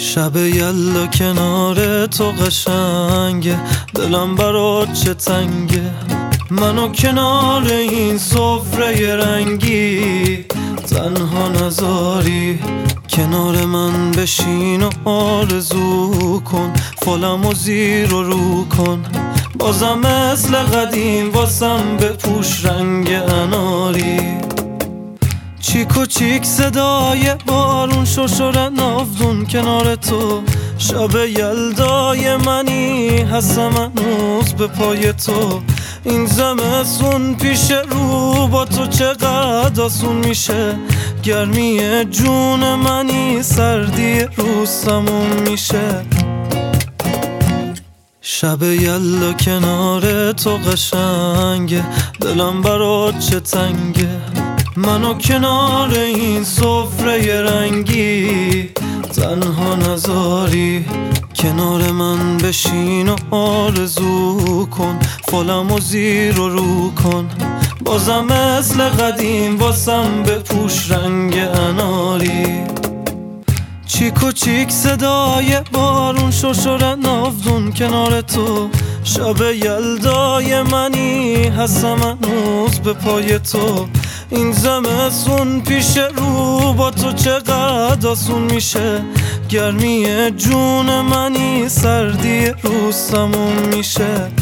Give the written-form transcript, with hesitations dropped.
شب یلا کنار تو قشنگه، دلم برات چه تنگه. منو کنار این سفره رنگی تنها نذاری، کنار من بشین و آرزو کن، فالمو زیر و رو کن. بازم مثل قدیم واسم بپوش رنگ اناری. چیک و چیک صدای بارون، شرشر ناودون کنار تو. شب یلدای منی هستم هنوز به پای تو. این زمستون پیش رو با تو چقدر آسون میشه. گرمی جون منی سردی روز تموم میشه. شب یلا کنار تو قشنگه، دلم برات چه تنگه. منو کنار این سفره رنگی تنها نذاری، کنار من بشین و آرزو کن، فالمو زیر و رو کن. بازم مثل قدیم واسم بپوش رنگ اناری. چیک و چیک صدای بارون، شرشر ناودون کنار تو. شب یلدای منی هستم هنوز به پای تو. این زمستون پیش رو با تو چقدر آسون میشه. گرمی جون منی سردی روز تموم میشه.